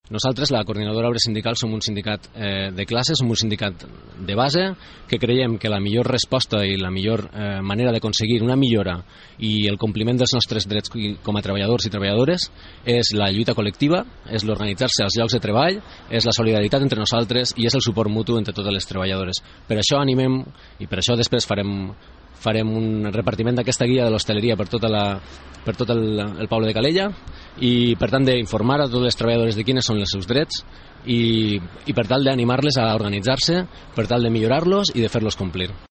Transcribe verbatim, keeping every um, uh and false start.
Nosaltres, la Coordinadora Obrer Sindical, som un sindicat eh, de classe, som un sindicat de base, que creiem que la millor resposta i la millor eh, manera d'aconseguir una millora i el compliment dels nostres drets com a treballadors i treballadores és la lluita col·lectiva, és l'organitzar-se als llocs de treball, és la solidaritat entre nosaltres i és el suport mutu entre totes les treballadores. Per això animem, i per això després farem farem un repartiment d'aquesta guia de l'hostaleria per, tota la, per tot el, el poble de Calella i per tant d'informar a totes les treballadores de quins són els seus drets i, i per tal d'animar-les a organitzar-se, per tal de millorar-los i de fer-los complir.